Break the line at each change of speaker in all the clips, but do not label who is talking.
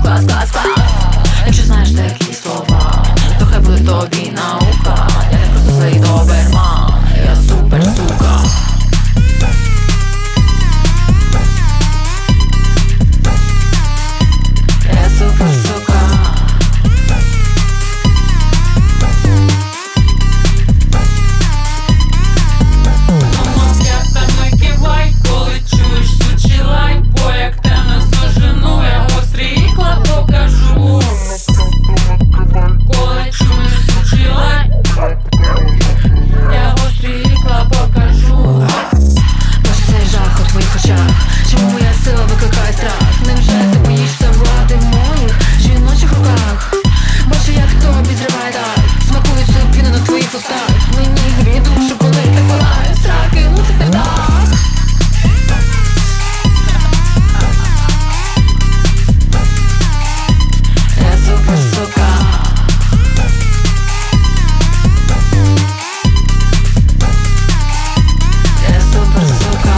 клас, клас, клас. Якщо знаєш такі слова, то хай буде тобі наука. Я не просто свій доберман, я супер сука. Я супер сука. Чому моя сила викликає страх? Невже ти боїшся влади в моїх жіночих руках? Бачу, як тобі зриває так, смакують піни на твоїх устах. Мені гріє душу, коли так палає страхи, мусить не дасть. Я супер сука. Я супер сука.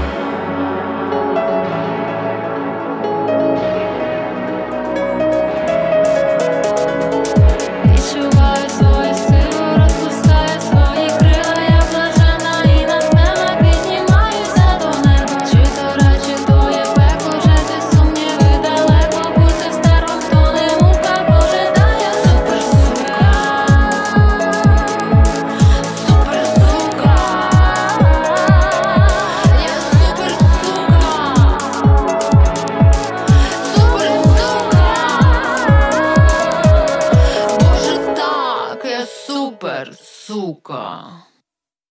Відчуваю свою силу, розпускаю свої крила. Я блажена і натхнена, піднімаюся до неба. Чи то рай, чи то є пекло, вже ці сумніви далеко. Бути старом, то не мука, Боже, дай я супер сука. Супер сука. Я супер сука. Супер сука. Боже, так, я супер сука.